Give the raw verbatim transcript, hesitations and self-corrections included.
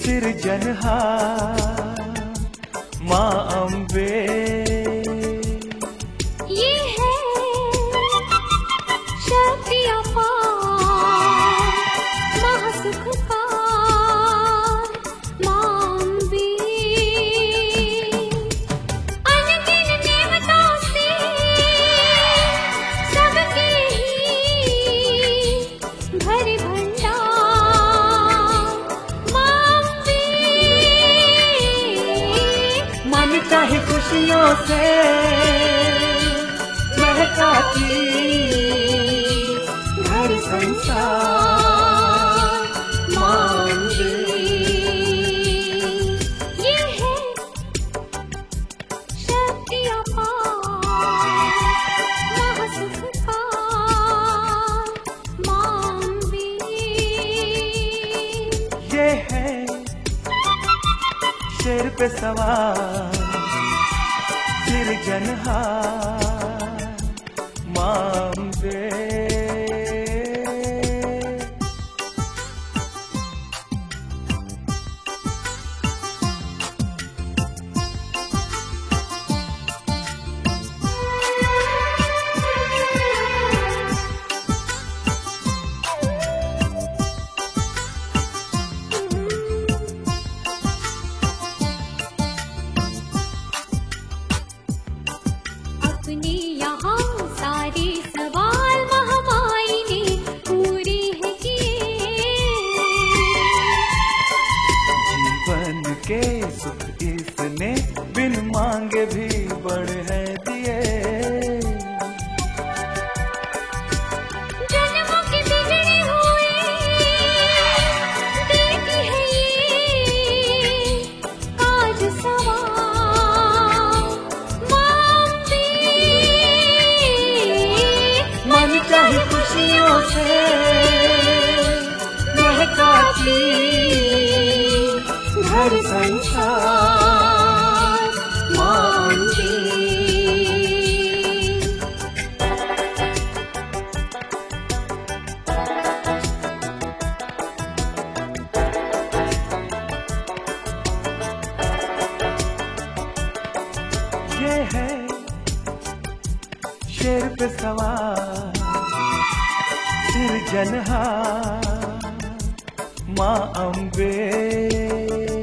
सिरजनहार माँ अम्बे। ये है शक्ति अपार महासुखकार माँ अम्बे। अनगिन नेमतों से सबके ही भरे भंडार माँ अम्बे। मन चाहे खुशियों से महकाती घर संसार माँ अम्बे। ये है शक्ति अपार महासुखकार माँ अम्बे। ये है शेर पे सवार सिरजनहार माँ अम्बे। अपने यहाँ सारे सवाल महामाई ने पूरे हैं किए। जीवन के सुख इसने बिन मांगे भी बड़े हैं दिए। जन्मों के बिगड़े हुए देती है ये काज सवार माँ अम्बे। मन चाहे खुशियों से महकाती घर संसार माँ अम्बे। ये है शेर पे सवार सिरजनहार माँ अम्बे।